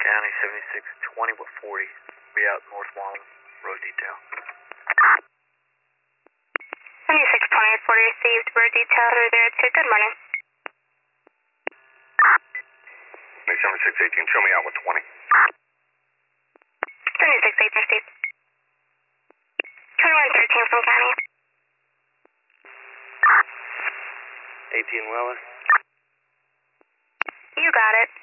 County, 7620 with 40. Be out North Long Road detail. 7620 with 40 received. Road detail through there. It's good morning. 7618, show me out with 20. 7618 received. 2113 from County. 18 Weller. You got it.